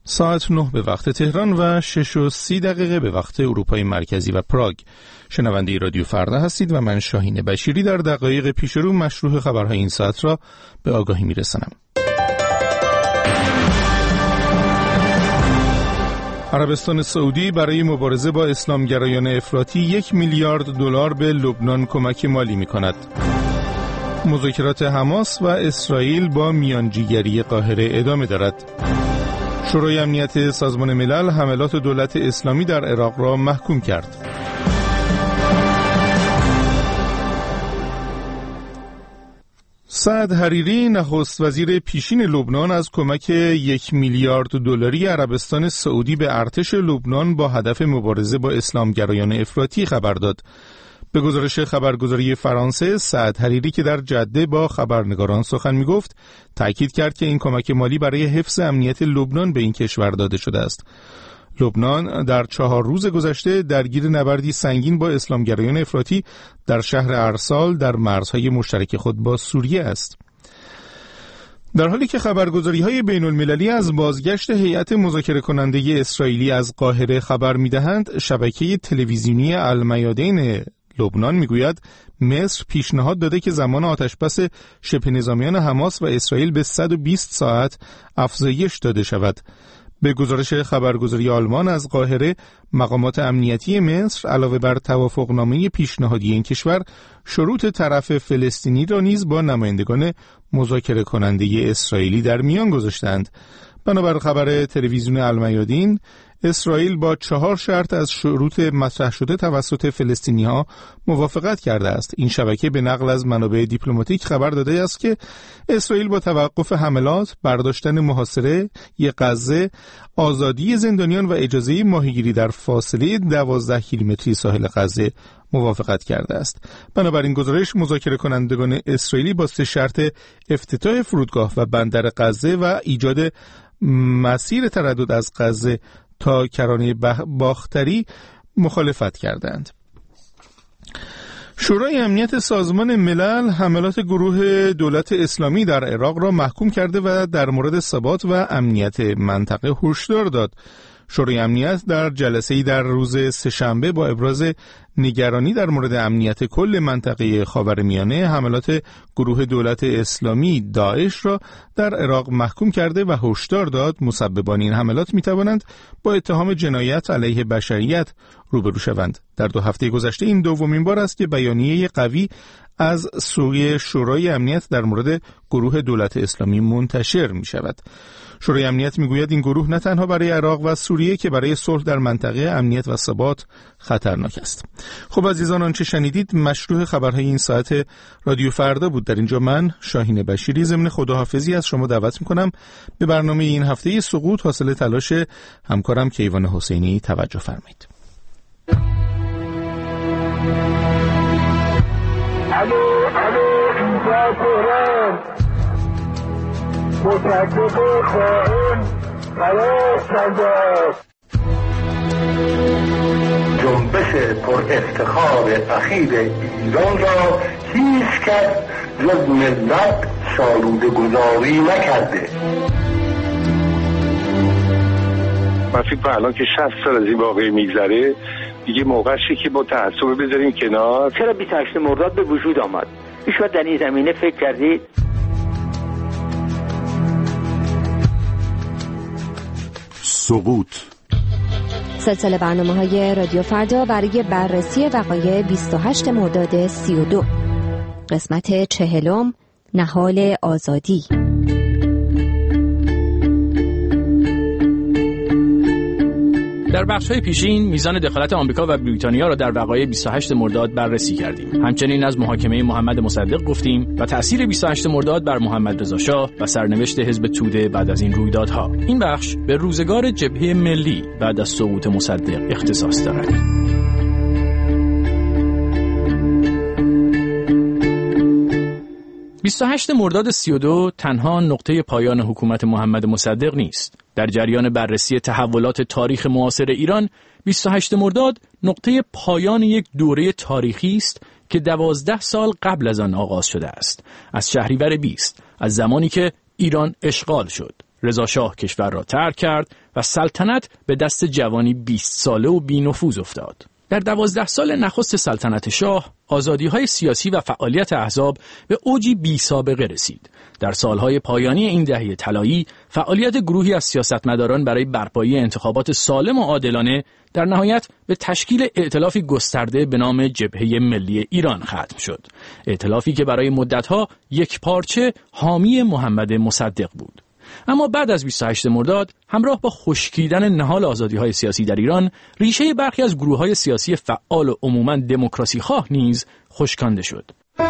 ساعت 9 به وقت تهران و 6:30 به وقت اروپای مرکزی و پراگ. شنونده رادیو فردا هستید و من شاهین بشیری در دقایق پیش رو مشروع خبرهای این ساعت را به آگاهی میرسانم. عربستان سعودی برای مبارزه با اسلامگرایان افراطی 1 میلیارد دلار به لبنان کمک مالی می‌کند. مذاکرات حماس و اسرائیل با میانجیگری قاهره ادامه دارد. شورای امنیت سازمان ملل حملات دولت اسلامی در عراق را محکوم کرد. سعد حریری نخست وزیر پیشین لبنان از کمک 1 میلیارد دلاری عربستان سعودی به ارتش لبنان با هدف مبارزه با اسلامگرایان افراطی خبر داد. به گزارش خبرگزاری فرانسه، سعد حریری که در جده با خبرنگاران سخن می‌گفت، تأکید کرد که این کمک مالی برای حفظ امنیت لبنان به این کشور داده شده است. لبنان در 4 روز گذشته درگیر نبردی سنگین با اسلامگرایان افراطی در شهر ارسال در مرزهای مشترک خود با سوریه است. در حالی که خبرگزاری‌های بین‌المللی از بازگشت هیئت مذاکره کننده اسرائیلی از قاهره خبر می‌دهند، شبکه تلویزیونی المیادین لبنان میگوید مصر پیشنهاد داده که زمان آتشبس شبه نظامیان حماس و اسرائیل به 120 ساعت افزایش داده شود. به گزارش خبرگزاری آلمان از قاهره، مقامات امنیتی مصر علاوه بر توافقنامه پیشنهادی این کشور، شروط طرف فلسطینی را نیز با نمایندگان مذاکره کننده اسرائیلی در میان گذاشتند. بنابر خبر تلویزیون المیادین، اسرائیل با 4 شرط از شروط مطرح شده توسط فلسطینی‌ها موافقت کرده است. این شبکه به نقل از منابع دیپلماتیک خبر داده است که اسرائیل با توقف حملات، برداشتن محاصره غزه، آزادی زندانیان و اجازه ماهیگیری در فاصله 12 کیلومتری ساحل غزه موافقت کرده است. بنابراین گزارش مذاکره کنندگان اسرائیلی با 3 شرط افتتاح فرودگاه و بندر غزه و ایجاد مسیر تردد از غزه تا کرانه باختری مخالفت کردند. شورای امنیت سازمان ملل حملات گروه دولت اسلامی در عراق را محکوم کرده و در مورد ثبات و امنیت منطقه هشدار داد. شورای امنیت در جلسه‌ای در روز سه‌شنبه با ابراز نگرانی در مورد امنیت کل منطقه خاورمیانه حملات گروه دولت اسلامی داعش را در عراق محکوم کرده و هشدار داد مسببان این حملات می‌توانند با اتهام جنایت علیه بشریت روبرو شوند. در 2 هفته گذشته این دومین بار است که بیانیه قوی از سوی شورای امنیت در مورد گروه دولت اسلامی منتشر می شود. شورای امنیت می گوید این گروه نه تنها برای عراق و سوریه که برای صلح در منطقه امنیت و ثبات خطرناک است. خب عزیزان، آنچه شنیدید مشروع خبرهای این ساعت رادیو فردا بود. در اینجا من شاهین بشیری ضمن خداحافظی از شما دعوت می کنم به برنامه این هفته سقوط حاصل تلاش همکارم کیوان حسینی توجه فرمایید. الو اینجا تهران، مصدق خائن خلاص کرده است. جنبش پر افتخار اخیر ایران را هیچ کس جز ملت سالوده گذاری نکرده. من فکر کنم الان که 60 سال از این واقعه میگذره دیگه موقعشه که با تعصب بذاریم کنار. چرا 28 مرداد به وجود آمد؟ شما در این زمینه فکر کردید؟ سقوط سلسله برنامه‌های رادیو فردا برای بررسی وقایع 28 مرداد 32. قسمت 40 نهال آزادی. در بخش‌های پیشین میزان دخالت آمریکا و بریتانیا را در وقایع 28 مرداد بررسی کردیم. همچنین از محاکمه محمد مصدق گفتیم و تأثیر 28 مرداد بر محمد رضا شاه و سرنوشت حزب توده بعد از این رویدادها. این بخش به روزگار جبهه ملی بعد از سقوط مصدق اختصاص دارد. – 28 مرداد 32 تنها نقطه پایان حکومت محمد مصدق نیست. در جریان بررسی تحولات تاریخ معاصر ایران، 28 مرداد نقطه پایان یک دوره تاریخی است که 12 سال قبل از آن آغاز شده است. از شهریور 20، از زمانی که ایران اشغال شد. رضا شاه کشور را ترک کرد و سلطنت به دست جوانی 20 ساله و بی‌نفوذ افتاد. در 12 سال نخست سلطنت شاه، آزادی‌های سیاسی و فعالیت احزاب به اوجی بی‌سابقه رسید. در سالهای پایانی این دهه طلایی، فعالیت گروهی از سیاستمداران برای برپایی انتخابات سالم و عادلانه در نهایت به تشکیل ائتلافی گسترده به نام جبهه ملی ایران ختم شد. ائتلافی که برای مدت‌ها یکپارچه حامی محمد مصدق بود. اما بعد از 28 مرداد همراه با خشکیدن نهال آزادی‌های سیاسی در ایران، ریشه برخی از گروه‌های سیاسی فعال و عموماً دموکراسی خواه نیز خشکانده شد.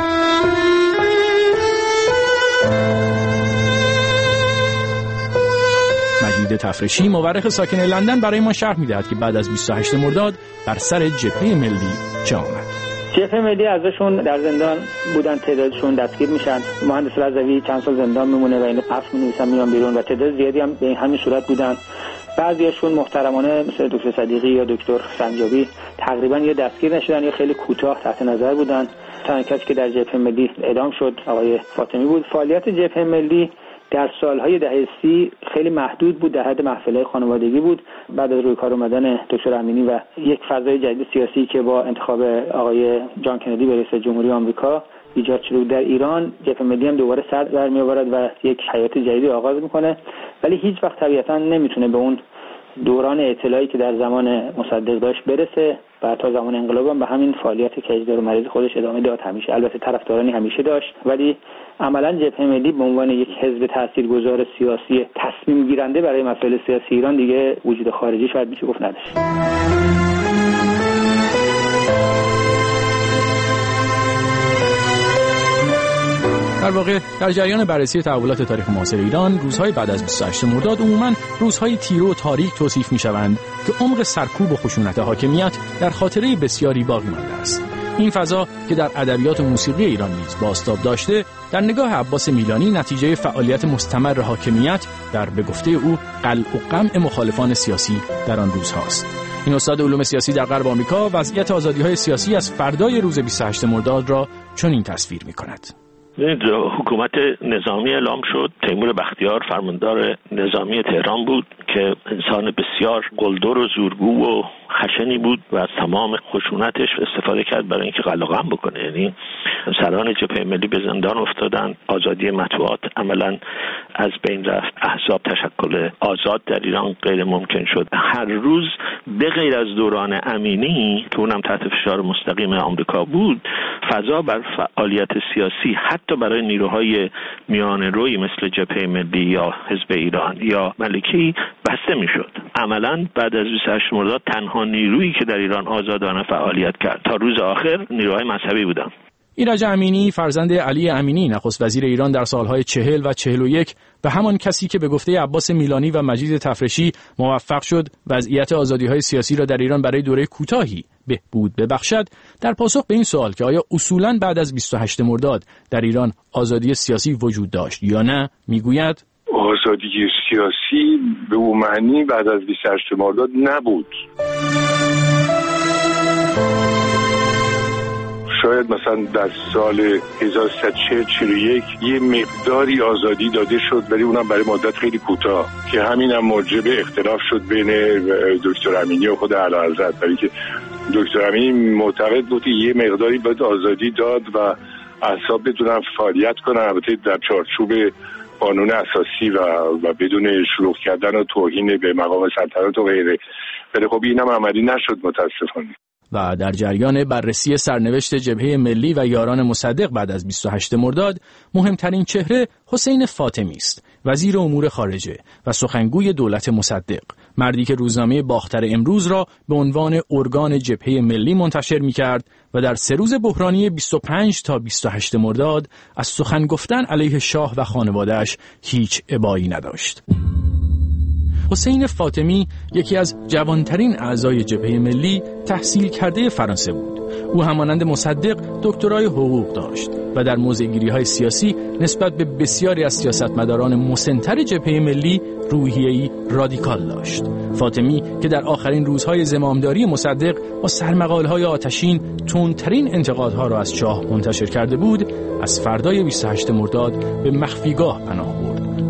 مجید تفرشی، مورخ ساکن لندن، برای ما شرح می‌دهد که بعد از 28 مرداد بر سر جبهه ملی چه آمد. جبهه ملی ازشون در زندان بودن، تعدادشون دستگیر میشن. مهندس رضوی چند سال زندان میمونه و اینو عفو می‌نویسن میان بیرون و تعداد زیادی هم به همین صورت بودن. بعضیاشون محترمانه مثل دکتر صدیقی یا دکتر سنجابی تقریبا یا دستگیر نشدن یا خیلی کوتاه تحت نظر بودن. تنها کسی که در جبهه ملی اعدام شد آقای فاطمی بود. فعالیت جبهه ملی در سالهای دهه 30 خیلی محدود بود، در حد محفل‌های خانوادگی بود. بعد از روی کار اومدن دکتر امینی و یک فضای جدید سیاسی که با انتخاب آقای جان کندی به رئیس جمهوری آمریکا ایجاد شده در ایران، جبهه ملی هم دوباره سر در می‌آورد و یک حیات جدیدی آغاز می‌کنه، ولی هیچ وقت طبیعتاً نمیتونه به اون دوران اطلاعی که در زمان مصدق داشت برسه و تا زمان انقلاب هم به همین فعالیت کجدار و مریض خودش ادامه داد. همیشه البته طرفدارانی همیشه داشت، ولی عملاً جبهه ملی به عنوان یک حزب تاثیرگذار سیاسی تصمیم گیرنده برای مسائل سیاسی ایران دیگه وجود خارجی شاید میشه گفت نداشت. در واقع در جریان بررسی تحولات تاریخ معاصر ایران، روزهای بعد از 28 مرداد عموماً روزهای تیره و تاریک توصیف می‌شوند که عمق سرکوب و خشونت حاکمیت در خاطره بسیاری باقی مانده است. این فضا که در ادبیات و موسیقی ایران نیز بازتاب داشته، در نگاه عباس میلانی نتیجه فعالیت مستمر حاکمیت در به گفته او قلع و قمع مخالفان سیاسی در آن روزهاست. این استاد علوم سیاسی در غرب آمریکا وضعیت آزادی‌های سیاسی از فردای روز 28 مرداد را چنین تصویر می‌کند. حکومت نظامی اعلام شد. تیمور بختیار فرماندار نظامی تهران بود که انسان بسیار قلدر و زورگو و خشنی بود و از تمام خشونتش استفاده کرد برای اینکه قلع و قم بکنه. یعنی سران جبهه ملی به زندان افتادن، آزادی مطبوعات عملاً از بین رفت، احزاب تشکل آزاد در ایران غیر ممکن شد. هر روز به غیر از دوران امینی که اونم تحت فشار مستقیم آمریکا بود، فضا بر فعالیت سیاسی حتی برای نیروهای میانه روی مثل جبهه ملی یا حزب ایران یا ملکی بسته میشد. عملاً بعد از 28 مرداد تنها نیرویی که در ایران آزادانه فعالیت کرد تا روز آخر نیروهای مذهبی بودن. ایرج امینی، فرزند علی امینی نخست وزیر ایران در سالهای 40 و 41 و همان کسی که به گفته عباس میلانی و مجید تفرشی موفق شد وضعیت آزادی‌های سیاسی را در ایران برای دوره کوتاهی بهبود ببخشد، در پاسخ به این سوال که آیا اصولاً بعد از 28 مرداد در ایران آزادی سیاسی وجود داشت یا نه، میگوید آزادی سیاسی به اون معنی بعد از 28 مرداد نبود. شاید مثلا در سال 1341 یه مقداری آزادی داده شد، ولی اونم برای مدت خیلی کوتاه که همین هم موجب اختلاف شد بین دکتر امینی و خود اعلیحضرت، برای که دکتر امینی معتقد بود یه مقداری باید آزادی داد و احزاب بتونن فعالیت کنن، البته در چارچوب قانون اساسی و بدون شلوغ کردن و توهین به مقام سلطنت و غیره. ولی خب اینم عملی نشد متاسفانه. و در جریان بررسی سرنوشت جبهه ملی و یاران مصدق بعد از 28 مرداد، مهمترین چهره حسین فاطمی است، وزیر امور خارجه و سخنگوی دولت مصدق، مردی که روزنامه باختر امروز را به عنوان ارگان جبهه ملی منتشر می‌کرد و در 3 روز بحرانی 25 تا 28 مرداد از سخن گفتن علیه شاه و خانواده‌اش هیچ ابایی نداشت. حسین فاطمی یکی از جوانترین اعضای جبهه ملی تحصیل کرده فرانسه بود. او همانند مصدق دکترای حقوق داشت و در موضع‌گیری‌های سیاسی نسبت به بسیاری از سیاستمداران مسن‌تر جبهه ملی روحیه‌ای رادیکال داشت. فاطمی که در آخرین روزهای زمامداری مصدق با سرمقاله‌های آتشین تندترین انتقادها را از شاه منتشر کرده بود، از فردای 28 مرداد به مخفیگاه پناه برد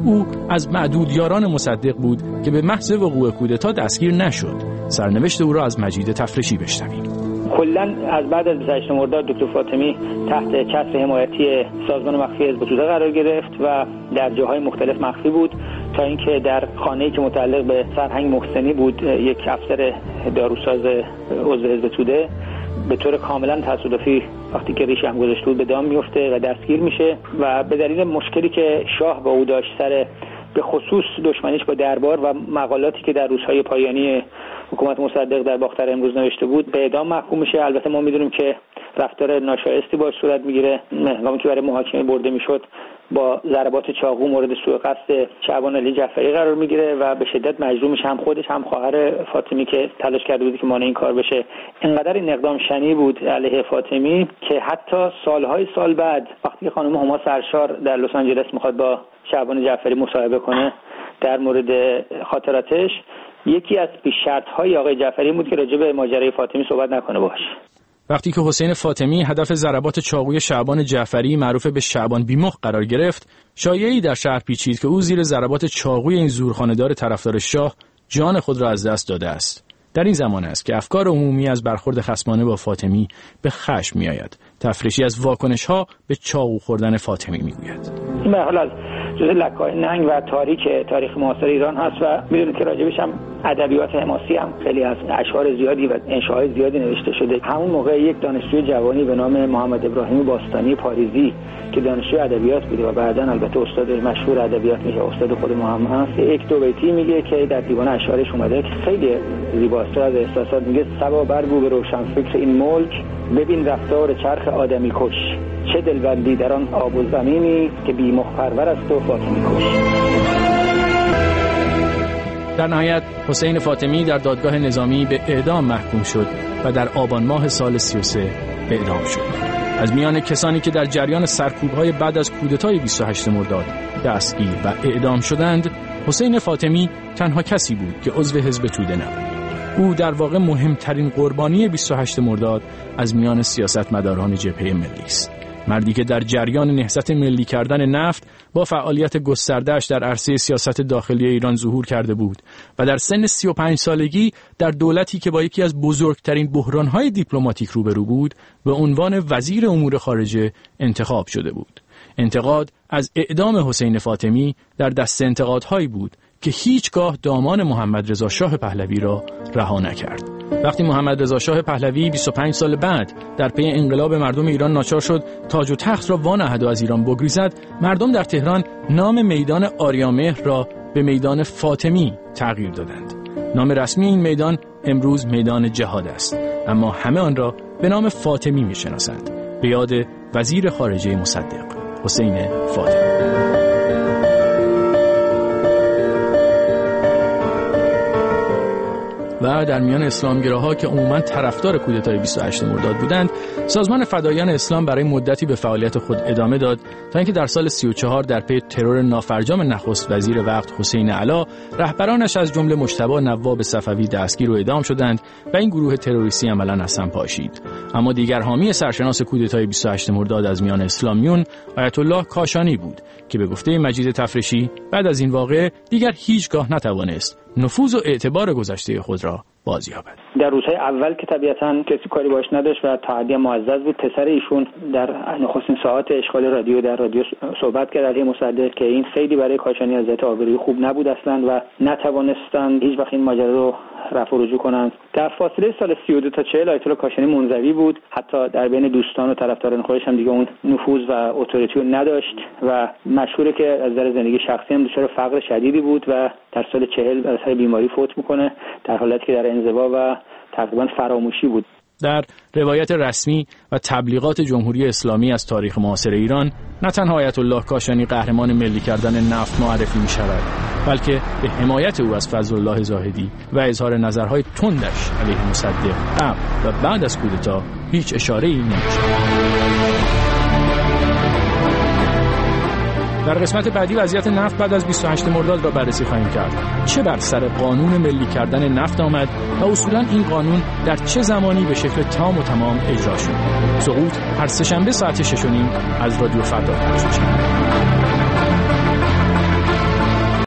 او از معدود یاران مصدق بود که به محض وقوع کودتا دستگیر نشد. سرنوشت او را از مجید تفرشی بشنویم. کلاً از بعد از 28 مرداد دکتر فاطمی تحت چتر حمایتی سازمان مخفی حزب توده قرار گرفت و در جاهای مختلف مخفی بود تا اینکه در خانه‌ای که متعلق به سرهنگ محسنی بود یک افسر داروساز عضو حزب توده به طور کاملا تصادفی وقتی که ریش هم گذاشته بود به دام میفته و دستگیر میشه و به دلیل مشکلی که شاه با او داشت سر به خصوص دشمنیش با دربار و مقالاتی که در روزهای پایانی حکومت مصدق در باختر امروز نوشته بود به اعدام محکوم میشه. البته ما میدونیم که رفتار ناشایستی باش صورت میگیره. هنگامی که برای محاکمه برده میشد با ضربات چاقو مورد سوء قصد شعبان علی جعفری قرار میگیره و به شدت مجروح میشه. هم خودش هم خواهر فاطمی که تلاش کرده بود که مانع این کار بشه. اینقدر این اقدام شنی بود علیه فاطمی که حتی سال بعد وقتی خانم هما سرشار در لس آنجلس میخواد با شعبان جعفری مصاحبه کنه در مورد خاطراتش، یکی از پیش شرط‌های آقای جعفری بود که راجع به ماجرای فاطمی صحبت نکنه باش. وقتی که حسین فاطمی هدف ضربات چاقوی شعبان جعفری معروف به شعبان بیمخ قرار گرفت، شایعه‌ای در شهر پیچید که او زیر ضربات چاقوی این زورخانه‌دار طرفدار شاه جان خود را از دست داده است. در این زمان است که افکار عمومی از برخورد خصمانه با فاطمی به خشم می‌آید. تفرشی از واکنش‌ها به چاقو خوردن فاطمی می‌گوید. این به حال از جزء لکه‌های ننگ و تاریخ معاصر ایران هست و می‌دونید که راجبش هم ادبیات حماسی هم خیلی از اشعار زیادی و انشاءهای زیادی نوشته شده. همون موقع یک دانشجوی جوانی به نام محمد ابراهیم باستانی پاریزی که دانشجوی ادبیات بوده و بعداً البته استاد مشهور ادبیات میشه، استاد خود ما هم هست، یک دو بیتی میگه که در دیوان اشعارش اومده که خیلی زیباست از احساسات. میگه صبا برگو به روشن فکر این ملک، ببین رفتار چرخ آدمی کش، چه دلبندی در آن آب و زمینی که بی مخ پرور است و فاطمی کش. در نهایت حسین فاطمی در دادگاه نظامی به اعدام محکوم شد و در آبان ماه سال 33 اعدام شد. از میان کسانی که در جریان سرکوب‌های بعد از کودتای 28 مرداد دستگیر و اعدام شدند، حسین فاطمی تنها کسی بود که عضو حزب توده نبود. او در واقع مهمترین قربانی 28 مرداد از میان سیاستمداران جبهه ملی است. مردی که در جریان نهضت ملی کردن نفت با فعالیت گسترده‌اش در عرصه سیاست داخلی ایران ظهور کرده بود و در سن 35 سالگی در دولتی که با یکی از بزرگترین بحران‌های دیپلماتیک روبرو بود به عنوان وزیر امور خارجه انتخاب شده بود. انتقاد از اعدام حسین فاطمی در دست انتقادهایی بود که هیچگاه دامان محمد رضا شاه پهلوی را رها نکرد. وقتی محمد رضا شاه پهلوی 25 سال بعد در پی انقلاب مردم ایران ناچار شد تاج و تخت را وانهد و از ایران بگریزد، مردم در تهران نام میدان آریامهر را به میدان فاطمی تغییر دادند. نام رسمی این میدان امروز میدان جهاد است، اما همه آن را به نام فاطمی می‌شناسند، به یاد وزیر خارجه مصدق حسین فاطمی. و در میان اسلامگراها که عموماً طرفدار کودتای 28 مرداد بودند، سازمان فدایان اسلام برای مدتی به فعالیت خود ادامه داد تا اینکه در سال 34 در پی ترور نافرجام نخست وزیر وقت حسین علا، رهبرانش از جمله مجتبی نواب صفوی دستگیر و اعدام شدند و این گروه تروریستی عملاً از هم پاشید. اما دیگر حامی سرشناس کودتای 28 مرداد از میان اسلامیون آیت الله کاشانی بود که به گفته مجید تفرشی بعد از این واقعه دیگر هیچگاه نتوانست نفوذ و اعتبار گذشته خود را بازیابد. در روزهای اول که طبیعتاً کسی کاری باش نداشت و تحدی معزز بود، پسر ایشون در نخستین ساعات اشغال رادیو در رادیو صحبت کرد علیه مصدق که این خیلی برای کاشانی از جهت آبرویی خوب نبود اصلا و نتوانستن هیچ وقت این ماجرا رو رفع و رجوع کنند. در فاصله سال 32 تا 40 آیت الله کاشانی منزوی بود، حتی در بین دوستان و طرفداران خودش هم دیگه اون نفوذ و اتوریتی رو نداشت و مشهوره که از نظر زندگی شخصی هم دچار فقر شدیدی بود و در سال 40 از اثر بیماری فوت میکنه، در حالیتی که در انزوا و تقریبا فراموشی بود. در روایت رسمی و تبلیغات جمهوری اسلامی از تاریخ معاصر ایران، نه تنها آیت الله کاشانی قهرمان ملی کردن نفت معرفی می شود، بلکه به حمایت او از فضل الله زاهدی و اظهار نظرهای تندش علیه مصدق قبل و بعد از کودتا هیچ اشاره‌ای نمی‌شود. در قسمت بعدی وضعیت نفت بعد از 28 مرداد را بررسی خواهیم کرد. چه بر سر قانون ملی کردن نفت آمد و اصولاً این قانون در چه زمانی به شکل تام و تمام اجرا شد. سقوط هر سه‌شنبه ساعت 6:30 از رادیو فردا پخش می‌شود.